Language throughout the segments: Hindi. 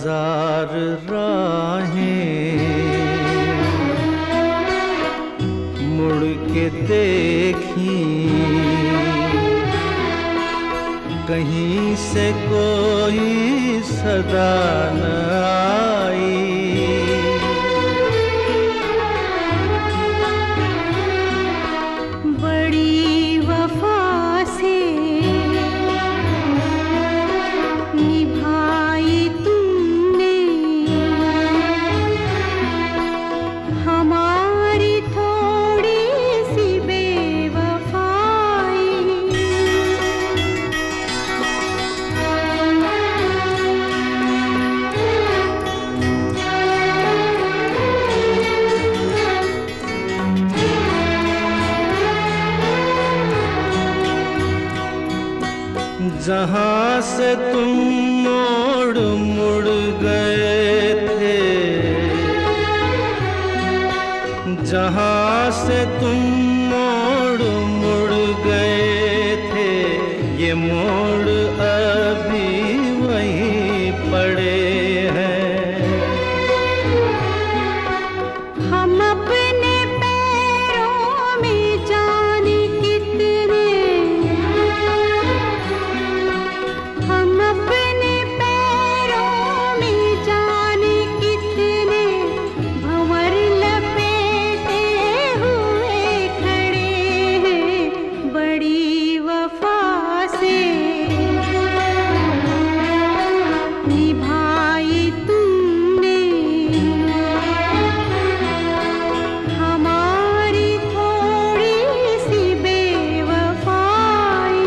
हजार राहें मुड़ के देखी, कहीं से कोई सदा न आई। बड़ी वफा से निभाई तुमने हमारी थोड़ी सी बेवफाई। जहाँ से तुम मोड़ मुड़ गए थे, जहाँ से तुम मोड़ मुड़ गए थे, ये मोड़ अभी वहीं पड़े हैं। हम अपने पैरों में जाने कितने, हम अपने पैरों में जाने कितने भंवर लपेटे हुए खड़े हैं। बड़ी वफा से निभाई तुमने हमारी थोड़ी सी बेवफाई।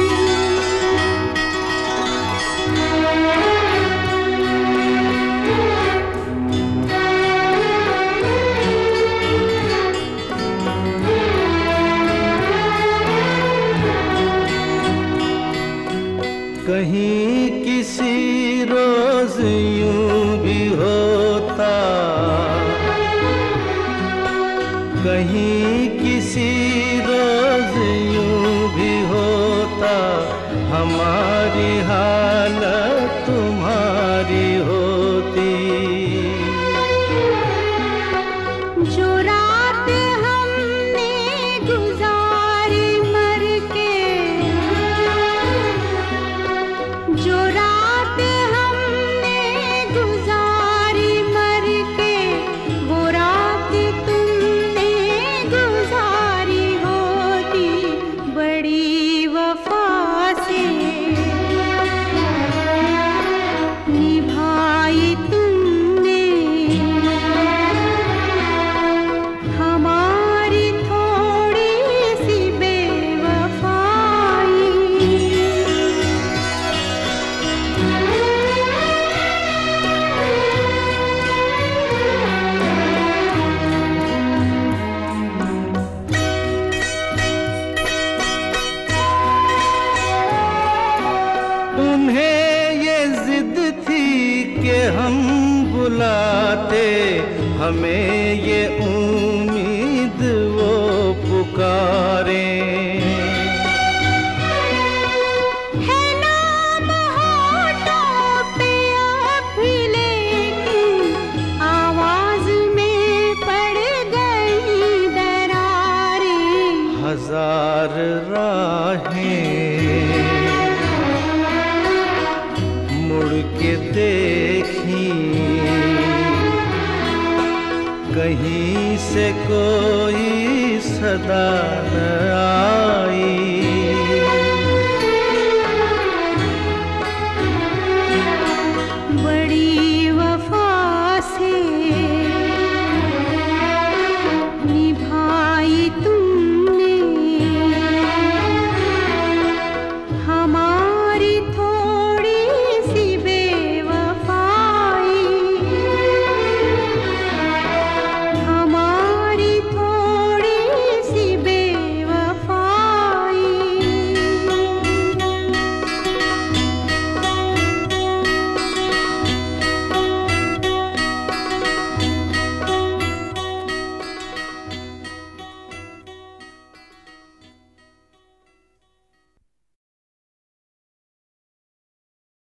कहीं किसी रोज यूं भी होता, कहीं किसी रोज यूं भी होता, हमारी हालत तुम्हारी होती। जो रात हमने गुजारी मर के, जो रात हमने गुजारी मर के, वो रात तुमने गुजारी होती। बड़ी वफा से निभाई तुमने हमारी थोड़ी सी बेवफाई। उन्हें ये जिद थी कि हम बुलाते, हमें ये उम्मीद वो पुकारें। है नाम होठों पे अब भी, लेकिन आवाज में पड़ गई दरारें। हजार राहें मुड़ के देखी, कहीं से कोई सदा न आई।